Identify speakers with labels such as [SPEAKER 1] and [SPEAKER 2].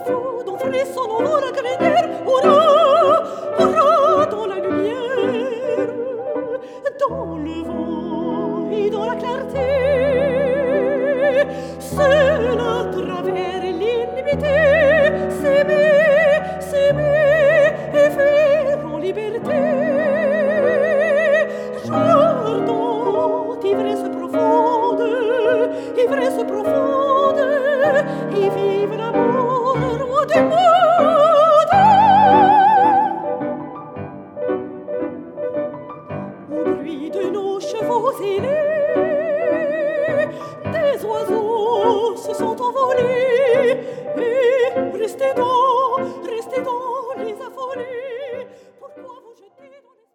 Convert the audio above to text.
[SPEAKER 1] fou dont frissonnant la grenière, hurrah, hurrah, dans la lumière, dans le vent et dans la clarté, seul à travers l'illimité, s'aimer et faire en liberté. J'entends ivresse profonde, et vive l'amour, roi du monde. Au bruit de nos chevaux ailés, des oiseaux se sont envolés, et restez donc les affolés. Pourquoi vous jetez dans les...